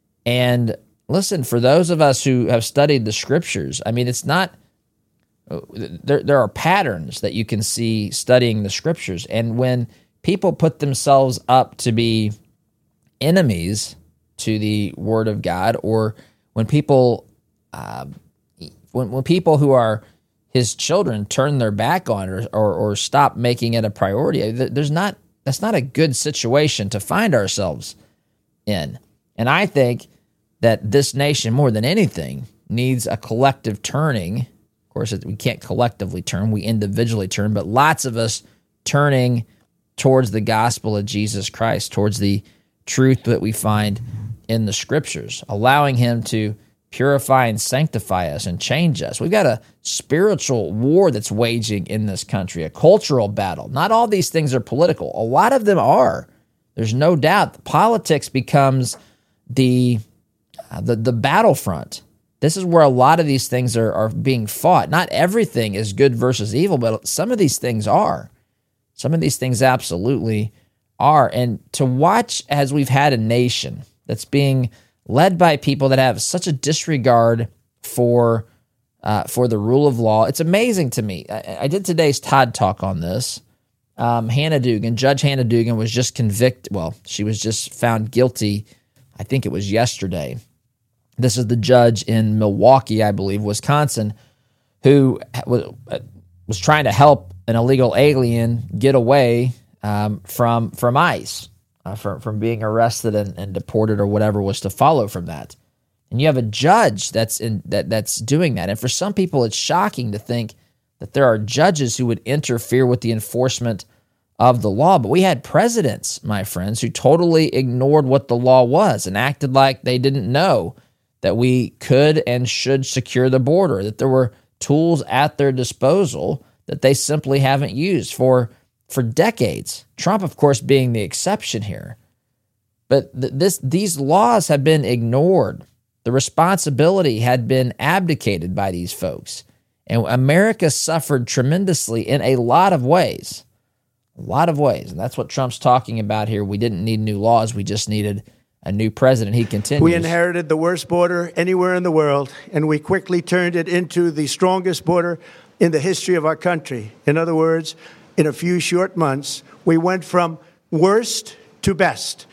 And listen, for those of us who have studied the Scriptures, I mean, it's not, there, there are patterns that you can see studying the Scriptures. And when people put themselves up to be enemies to the Word of God, or when people, uh, when, when people who are His children turn their back on it, or, or, or stop making it a priority, there's not, that's not a good situation to find ourselves in. And I think that this nation, more than anything, needs a collective turning. Of course, we can't collectively turn, we individually turn, but lots of us turning towards the gospel of Jesus Christ, towards the truth that we find in the Scriptures, allowing Him to purify and sanctify us and change us. We've got a spiritual war that's waging in this country, a cultural battle. Not all these things are political. A lot of them are. There's no doubt. Politics becomes the uh, the, the battlefront. This is where a lot of these things are, are being fought. Not everything is good versus evil, but some of these things are. Some of these things absolutely are. And to watch as we've had a nation that's being led by people that have such a disregard for uh, for the rule of law, it's amazing to me. I, I did today's Todd Talk on this. Um, Hannah Dugan, Judge Hannah Dugan was just convicted. Well, she was just found guilty, I think it was yesterday. This is the judge in Milwaukee, I believe, Wisconsin, who was, was trying to help an illegal alien get away um, from from ICE, uh, from, from being arrested and, and deported or whatever was to follow from that. And you have a judge that's in that that's doing that. And for some people, it's shocking to think that there are judges who would interfere with the enforcement of the law. But we had presidents, my friends, who totally ignored what the law was and acted like they didn't know that we could and should secure the border, that there were tools at their disposal that they simply haven't used for, for decades. Trump, of course, being the exception here. But th- this these laws have been ignored. The responsibility had been abdicated by these folks. And America suffered tremendously in a lot of ways. A lot of ways. And that's what Trump's talking about here. We didn't need new laws. We just needed a new president. He continues. We inherited the worst border anywhere in the world, and we quickly turned it into the strongest border in the history of our country. In other words, in a few short months, we went from worst to best.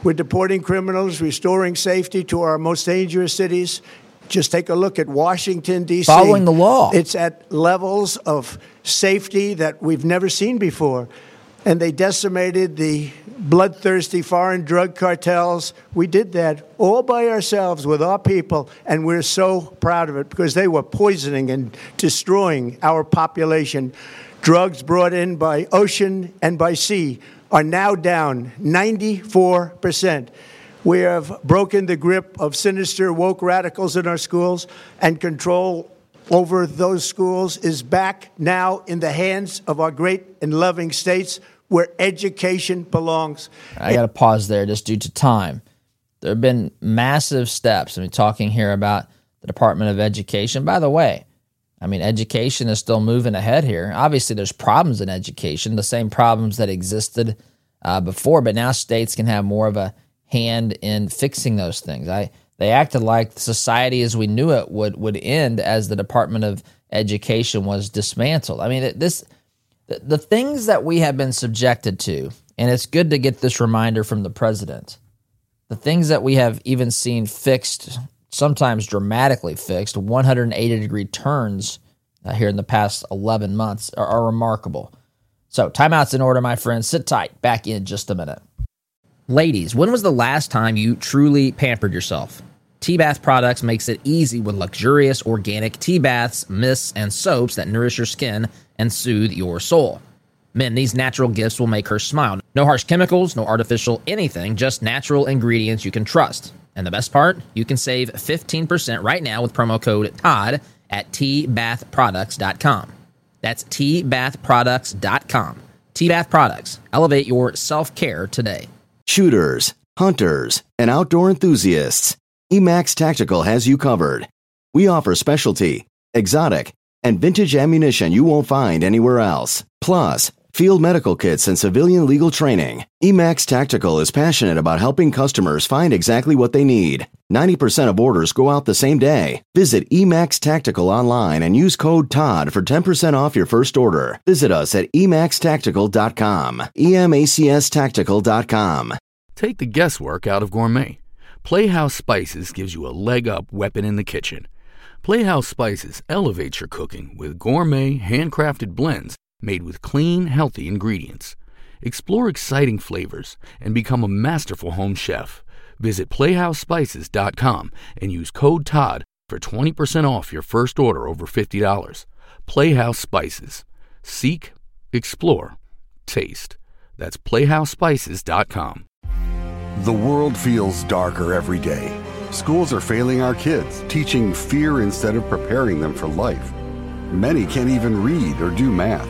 We're deporting criminals, restoring safety to our most dangerous cities. Just take a look at Washington, D C Following the law. It's at levels of safety that we've never seen before. And they decimated the bloodthirsty foreign drug cartels. We did that all by ourselves with our people, and we're so proud of it because they were poisoning and destroying our population. Drugs brought in by ocean and by sea are now down ninety-four percent. We have broken the grip of sinister woke radicals in our schools, and control over those schools is back now in the hands of our great and loving states where education belongs. I got to pause there just due to time. There have been massive steps. I mean, talking here about the Department of Education. By the way, I mean, education is still moving ahead here. Obviously, there's problems in education, the same problems that existed uh, before, but now states can have more of a hand in fixing those things. I They acted like society as we knew it would, would end as the Department of Education was dismantled. I mean, this the, the things that we have been subjected to, and it's good to get this reminder from the president, the things that we have even seen fixed, sometimes dramatically fixed, one hundred eighty degree turns uh, here in the past eleven months are, are remarkable. So timeout's in order, my friends. Sit tight. Back in just a minute. Ladies, when was the last time you truly pampered yourself? T-Bath Products makes it easy with luxurious organic tea baths, mists, and soaps that nourish your skin and soothe your soul. Men, these natural gifts will make her smile. No harsh chemicals, no artificial anything, just natural ingredients you can trust. And the best part? You can save fifteen percent right now with promo code Todd at T bath products dot com. That's T bath products dot com. T-Bath Products. Elevate your self-care today. Shooters, hunters, and outdoor enthusiasts, Emax Tactical has you covered. We offer specialty, exotic, and vintage ammunition you won't find anywhere else. Plus, field medical kits and civilian legal training. Emax Tactical is passionate about helping customers find exactly what they need. ninety percent of orders go out the same day. Visit Emax Tactical online and use code Todd for ten percent off your first order. Visit us at emax tactical dot com. E M A C S tactical dot com. Take the guesswork out of gourmet. Playhouse Spices gives you a leg up weapon in the kitchen. Playhouse Spices elevates your cooking with gourmet, handcrafted blends made with clean, healthy ingredients. Explore exciting flavors and become a masterful home chef. Visit playhouse spices dot com and use code Todd for twenty percent off your first order over fifty dollars. Playhouse Spices. Seek, explore, taste. That's playhouse spices dot com. The world feels darker every day. Schools are failing our kids, teaching fear instead of preparing them for life. Many can't even read or do math.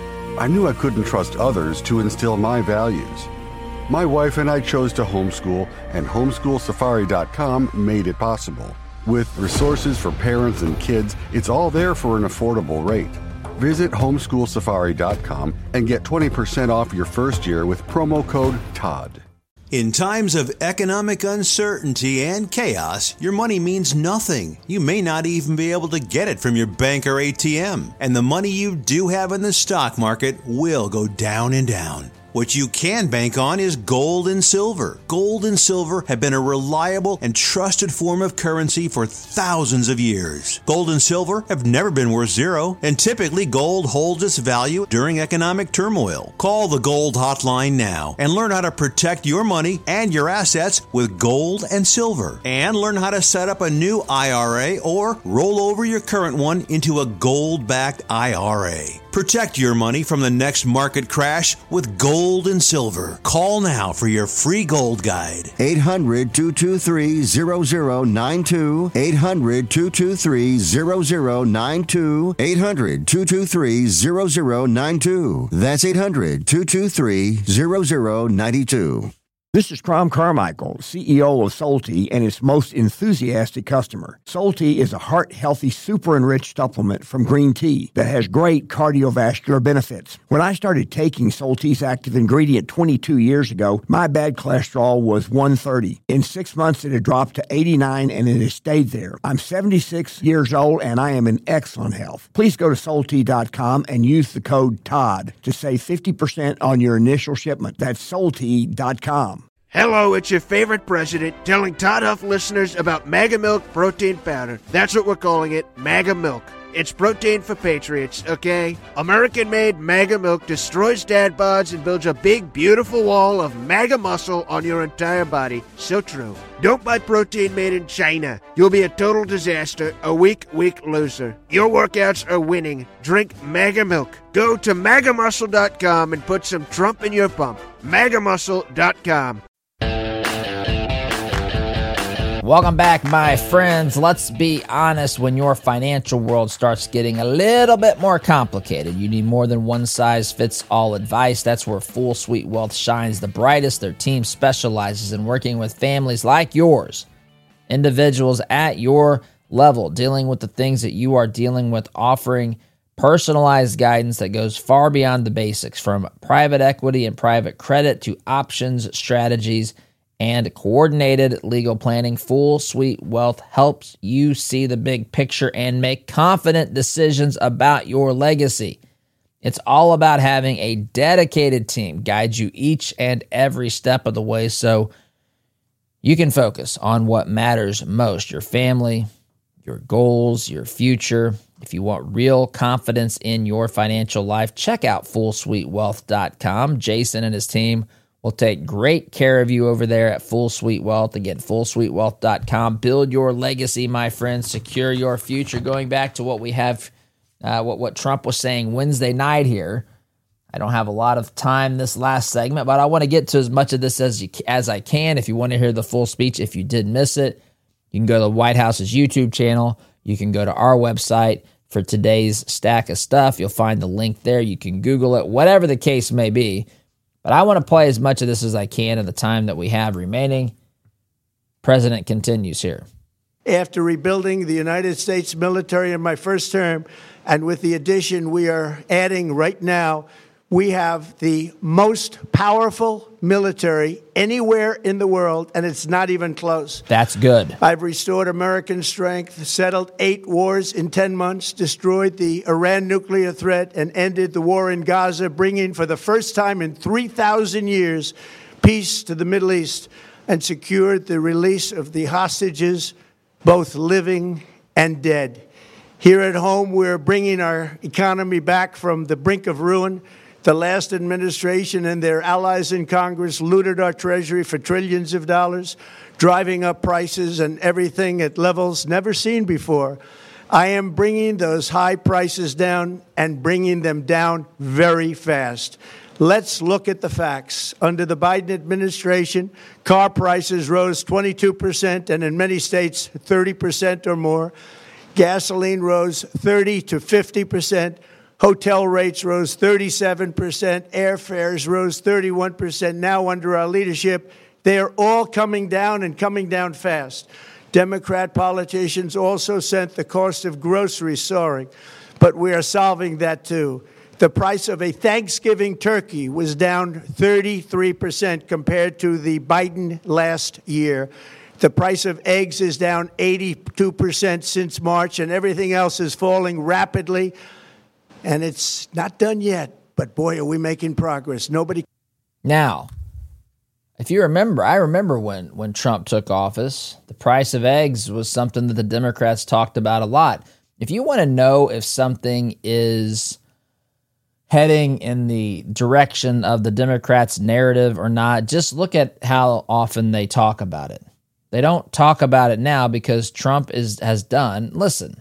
I knew I couldn't trust others to instill my values. My wife and I chose to homeschool, and homeschool safari dot com made it possible. With resources for parents and kids, it's all there for an affordable rate. Visit homeschool safari dot com and get twenty percent off your first year with promo code Todd. In times of economic uncertainty and chaos, your money means nothing. You may not even be able to get it from your bank or A T M. And the money you do have in the stock market will go down and down. What you can bank on is gold and silver. Gold and silver have been a reliable and trusted form of currency for thousands of years. Gold and silver have never been worth zero, and typically gold holds its value during economic turmoil. Call the Gold Hotline now and learn how to protect your money and your assets with gold and silver. And learn how to set up a new I R A or roll over your current one into a gold-backed I R A. Protect your money from the next market crash with gold and silver. Call now for your free gold guide. eight hundred, two two three, zero zero nine two. eight hundred, two two three, zero zero nine two. eight hundred, two two three, zero zero nine two. That's eight hundred, two two three, zero zero nine two. This is Crom Carmichael, C E O of Solti, and its most enthusiastic customer. Solti is a heart-healthy, super-enriched supplement from green tea that has great cardiovascular benefits. When I started taking Solti's active ingredient twenty-two years ago, my bad cholesterol was one thirty. In six months, it had dropped to eighty-nine, and it has stayed there. I'm seventy-six years old, and I am in excellent health. Please go to Solti dot com and use the code Todd to save fifty percent on your initial shipment. That's Solti dot com. Hello, it's your favorite president telling Todd Huff listeners about Mega Milk Protein Powder. That's what we're calling it, Mega Milk. It's protein for patriots, okay? American-made Mega Milk destroys dad bods and builds a big, beautiful wall of MAGA muscle on your entire body. So true. Don't buy protein made in China. You'll be a total disaster, a weak, weak loser. Your workouts are winning. Drink Mega Milk. Go to maga muscle dot com and put some Trump in your pump. maga muscle dot com. Welcome back, my friends. Let's be honest, when your financial world starts getting a little bit more complicated, you need more than one-size-fits-all advice. That's where Full Suite Wealth shines the brightest. Their team specializes in working with families like yours, individuals at your level, dealing with the things that you are dealing with, offering personalized guidance that goes far beyond the basics, from private equity and private credit to options, strategies, and coordinated legal planning. Full Suite Wealth helps you see the big picture and make confident decisions about your legacy. It's all about having a dedicated team guide you each and every step of the way so you can focus on what matters most: your family, your goals, your future. If you want real confidence in your financial life, check out full suite wealth dot com. Jason and his team will take great care of you over there at Full Suite Wealth. Again, full suite wealth dot com. Build your legacy, my friends. Secure your future. Going back to what we have, uh, what, what Trump was saying Wednesday night here. I don't have a lot of time this last segment, but I want to get to as much of this as you, as I can. If you want to hear the full speech, if you did miss it, you can go to the White House's YouTube channel. You can go to our website for today's stack of stuff. You'll find the link there. You can Google it, whatever the case may be. But I want to play as much of this as I can in the time that we have remaining. President continues here. After rebuilding the United States military in my first term, and with the addition we are adding right now, we have the most powerful military anywhere in the world, and it's not even close. That's good. I've restored American strength, settled eight wars in ten months, destroyed the Iran nuclear threat, and ended the war in Gaza, bringing for the first time in three thousand years peace to the Middle East, and secured the release of the hostages, both living and dead. Here at home, we're bringing our economy back from the brink of ruin. The last administration and their allies in Congress looted our Treasury for trillions of dollars, driving up prices and everything at levels never seen before. I am bringing those high prices down and bringing them down very fast. Let's look at the facts. Under the Biden administration, car prices rose twenty-two percent and in many states thirty percent or more. Gasoline rose thirty to fifty percent. Hotel rates rose thirty-seven percent. Airfares rose thirty-one percent. Now, under our leadership, they are all coming down and coming down fast. Democrat politicians also sent the cost of groceries soaring, but we are solving that too. The price of a Thanksgiving turkey was down thirty-three percent compared to the Biden last year. The price of eggs is down eighty-two percent since March, and everything else is falling rapidly. And it's not done yet, but boy, are we making progress. Nobody. Now, if you remember, I remember when, when Trump took office, the price of eggs was something that the Democrats talked about a lot. If you want to know if something is heading in the direction of the Democrats' narrative or not, just look at how often they talk about it. They don't talk about it now because Trump is has done. Listen.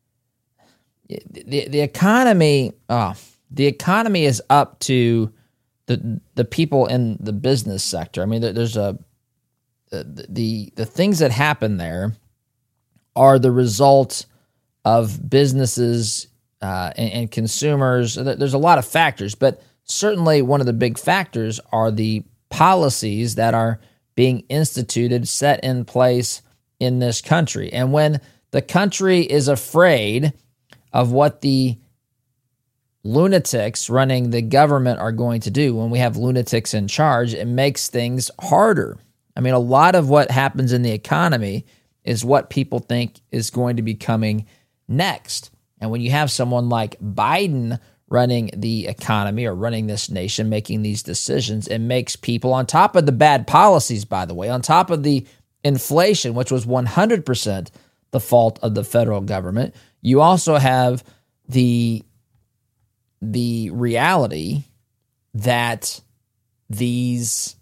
The the economy, oh, the economy is up to the the people in the business sector. I mean, there's a the the, the things that happen there are the result of businesses uh, and, and consumers. There's a lot of factors, but certainly one of the big factors are the policies that are being instituted, set in place in this country. And when the country is afraid of what the lunatics running the government are going to do, when we have lunatics in charge, it makes things harder. I mean, a lot of what happens in the economy is what people think is going to be coming next. And when you have someone like Biden running the economy or running this nation, making these decisions, and makes people, on top of the bad policies, by the way, on top of the inflation, which was one hundred percent the fault of the federal government, you also have the, the reality that these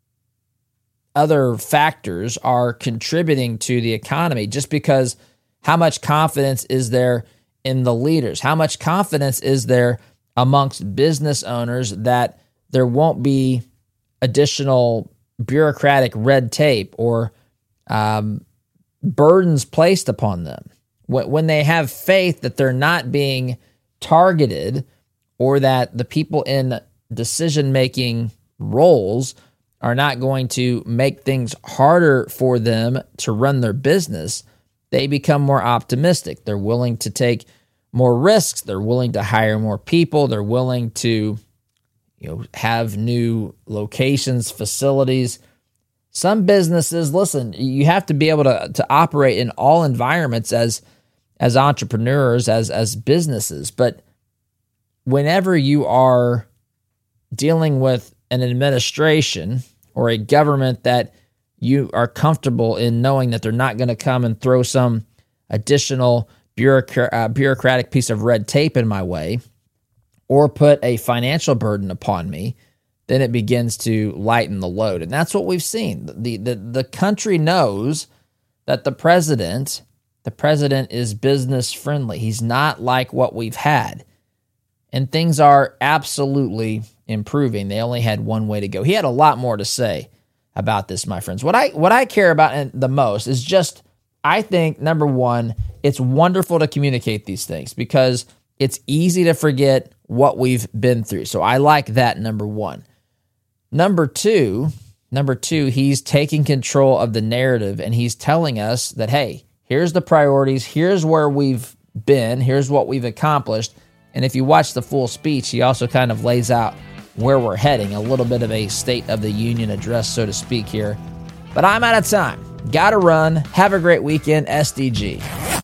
other factors are contributing to the economy. Just because how much confidence is there in the leaders? How much confidence is there amongst business owners that there won't be additional bureaucratic red tape or um, burdens placed upon them? When they have faith that they're not being targeted, or that the people in decision-making roles are not going to make things harder for them to run their business, they become more optimistic. They're willing to take more risks. They're willing to hire more people. They're willing to, you know, have new locations, facilities. Some businesses, listen, you have to be able to, to operate in all environments as as entrepreneurs, as as businesses. But whenever you are dealing with an administration or a government that you are comfortable in knowing that they're not going to come and throw some additional bureaucrat, uh, bureaucratic piece of red tape in my way or put a financial burden upon me, then it begins to lighten the load. And that's what we've seen. The, the, the country knows that the president, the president is business friendly. He's not like what we've had. And things are absolutely improving. They only had one way to go. He had a lot more to say about this, my friends. What I what I care about the most is just, I think, number one, it's wonderful to communicate these things because it's easy to forget what we've been through. So I like that, number one. Number two, number two, he's taking control of the narrative and he's telling us that, hey, here's the priorities, here's where we've been, here's what we've accomplished. And if you watch the full speech, he also kind of lays out where we're heading, a little bit of a State of the Union address, so to speak here. But I'm out of time. Gotta run. Have a great weekend, S D G.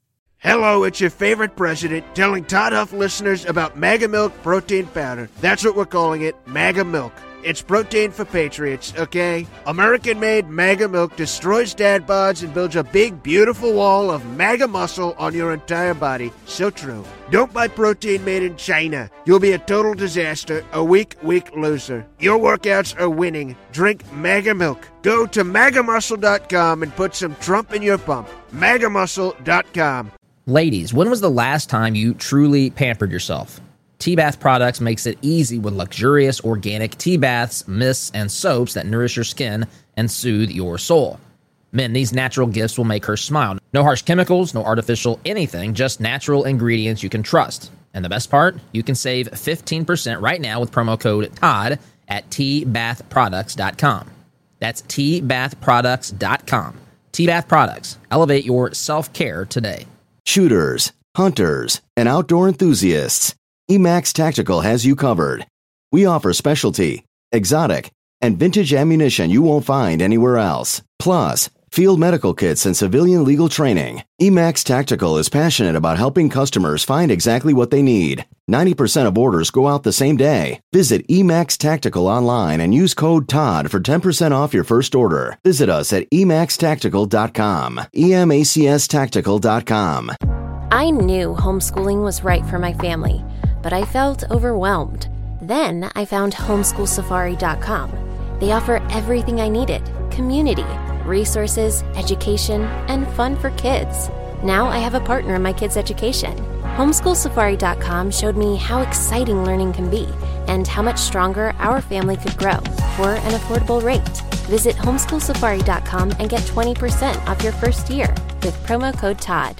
Hello, it's your favorite president telling Todd Huff listeners about Mega Milk Protein Powder. That's what we're calling it, Mega Milk. It's protein for patriots, okay? American-made Mega Milk destroys dad bods and builds a big, beautiful wall of MAGA muscle on your entire body. So true. Don't buy protein made in China. You'll be a total disaster, a weak, weak loser. Your workouts are winning. Drink Mega Milk. Go to maga muscle dot com and put some Trump in your pump. maga muscle dot com. Ladies, when was the last time you truly pampered yourself? T-Bath Products makes it easy with luxurious organic tea baths, mists, and soaps that nourish your skin and soothe your soul. Men, these natural gifts will make her smile. No harsh chemicals, no artificial anything, just natural ingredients you can trust. And the best part? You can save fifteen percent right now with promo code Todd at T bath products dot com. That's T bath products dot com. T-Bath Products. Elevate your self-care today. Shooters, hunters, and outdoor enthusiasts, Emax Tactical has you covered. We offer specialty, exotic, and vintage ammunition you won't find anywhere else. Plus, field medical kits and civilian legal training. Emax Tactical is passionate about helping customers find exactly what they need. ninety percent of orders go out the same day. Visit Emax Tactical online and use code Todd for ten percent off your first order. Visit us at emax tactical dot com. E M A C S tactical dot com. I knew homeschooling was right for my family, but I felt overwhelmed. Then I found homeschool safari dot com. They offer everything I needed: community, resources, education, and fun for kids. Now I have a partner in my kids' education. homeschool safari dot com showed me how exciting learning can be and how much stronger our family could grow for an affordable rate. Visit homeschool safari dot com and get twenty percent off your first year with promo code Todd.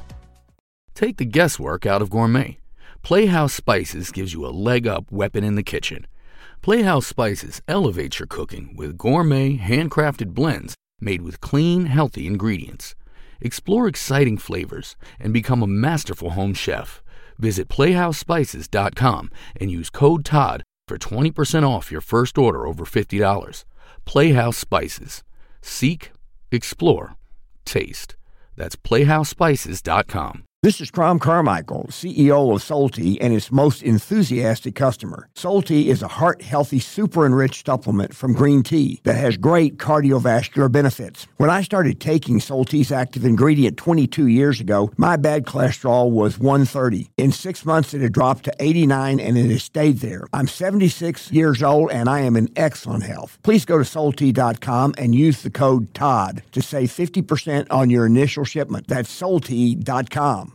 Take the guesswork out of gourmet. Playhouse Spices gives you a leg up weapon in the kitchen. Playhouse Spices elevates your cooking with gourmet, handcrafted blends made with clean, healthy ingredients. Explore exciting flavors and become a masterful home chef. Visit playhouse spices dot com and use code Todd for twenty percent off your first order over fifty dollars. Playhouse Spices. Seek, explore, taste. That's playhouse spices dot com. This is Crom Carmichael, C E O of Solti and its most enthusiastic customer. Solti is a heart-healthy, super-enriched supplement from green tea that has great cardiovascular benefits. When I started taking Solti's active ingredient twenty-two years ago, my bad cholesterol was one thirty. In six months, it had dropped to eighty-nine, and it has stayed there. I'm seventy-six years old, and I am in excellent health. Please go to Solti dot com and use the code T O D to save fifty percent on your initial shipment. That's Solti dot com.